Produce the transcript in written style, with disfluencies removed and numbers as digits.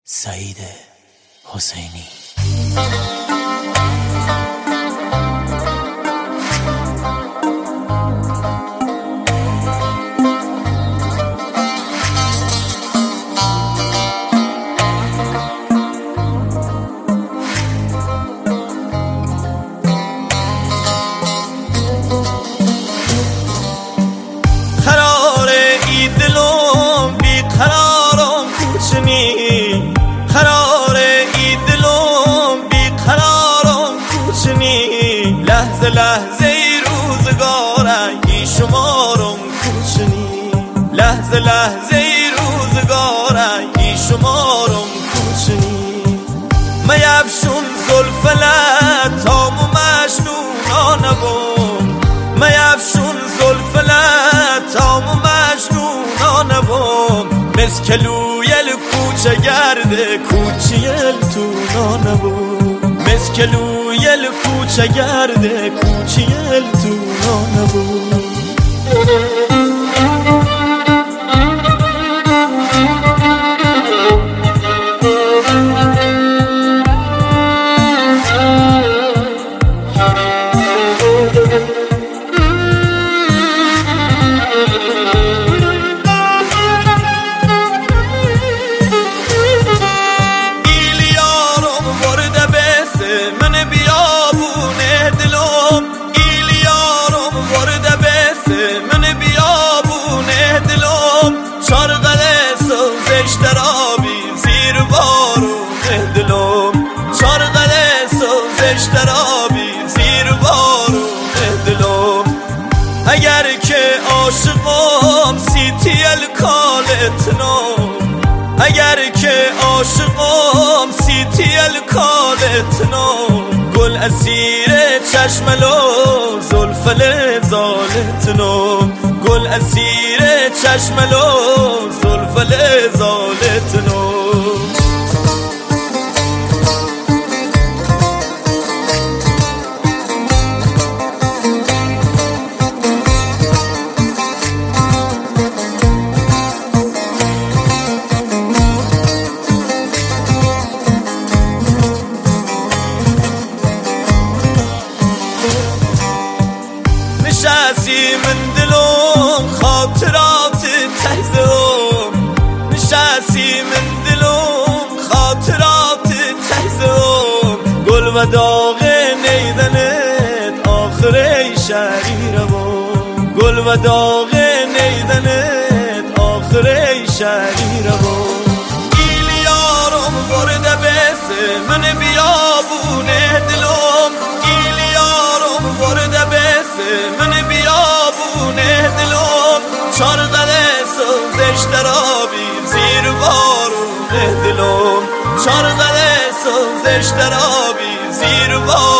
سعید حسینی. لحظه ای روزگارنگی شمارم کوچنی، لحظه ای روزگارنگی شمارم کوچنی. میفشون زلف لطام و مجنونانه بم، میفشون زلف لطام و مجنونانه بم. مسکلویل کوچه گرده کوچیل تونانه بم، مسکلویل کوچه گرده کوچیل تونانه بم. اگر که عاشقم سیتیل کالتنم، اگر که عاشقم سیتیل کالتنم. گل اسیر چشم لو زلف لزالتنم، گل اسیر چشم لو زلف لزالتنم. نشستی من دلم خاطرات تهزم، نشستی من دلم خاطرات تهزم. گل و داغ نیدنت آخر شریرم، گل و داغ نیدنت آخر شریرم. ایلیارم برده بسه من بیابونه دلم، ایلیارم برده بسه من بیابونه دلم. چارقده سوزش درابی زیر بارونه دلم، چارقده سوزش درابی زیر بارونه